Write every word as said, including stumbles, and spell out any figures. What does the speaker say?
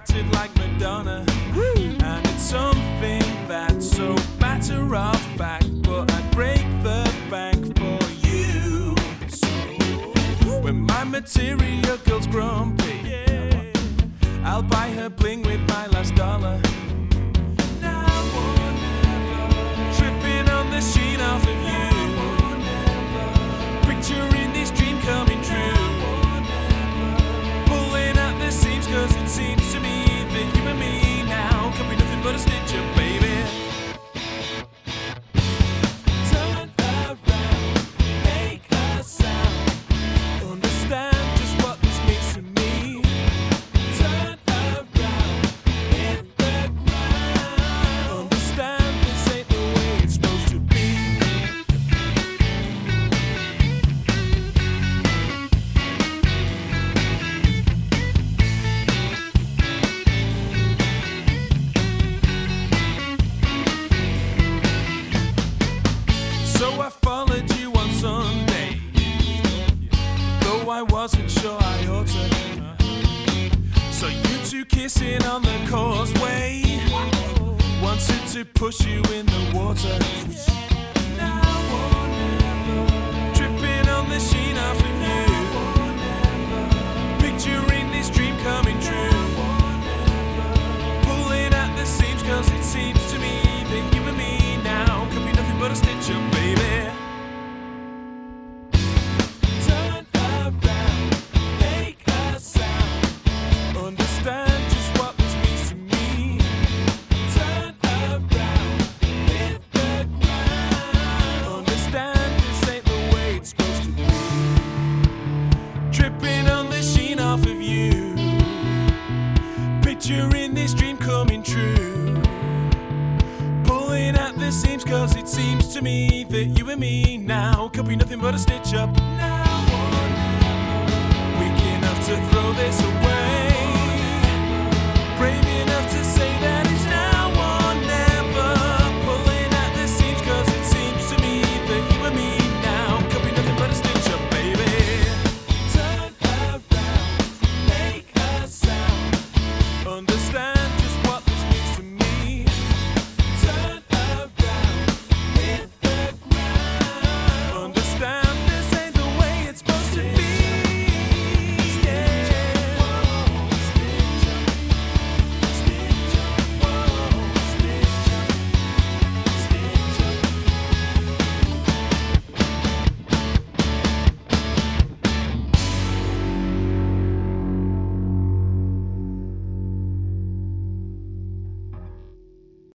attracted like Madonna. Woo. And it's something that's so matter of fact, but I'd break the bank for you. So when my material girl's grumpy, yeah, I'll buy her bling with my last dollar. Now or never, tripping on the sheen off of you. Picturing this dream coming true. Pulling at the seams, cause it seems to me that you and me now could be nothing but a stitch up, baby. Turn around, make a sound. Understand just what this means to me. Turn around, hit the ground. Understand this ain't the way it's supposed to be. So I followed you on Sunday, though I wasn't sure I ought to. So you two kissing on the causeway, wanted to push you in the water. Now or never, tripping on the sheen off of you. Picturing this dream coming true. Pulling at the seams, cause it seems to me that you and me now could be nothing but a stitch up, baby. Turn around, make a sound. Understand just what this means to me. Turn around, hit the ground. Understand this ain't the way it's supposed to be. Tripping on the sheen off of you. Picturing this dream coming true. Pulling at the seams, cause it seems to me that you and me now could be nothing but a stitch up. Now or never, weak enough to throw this away.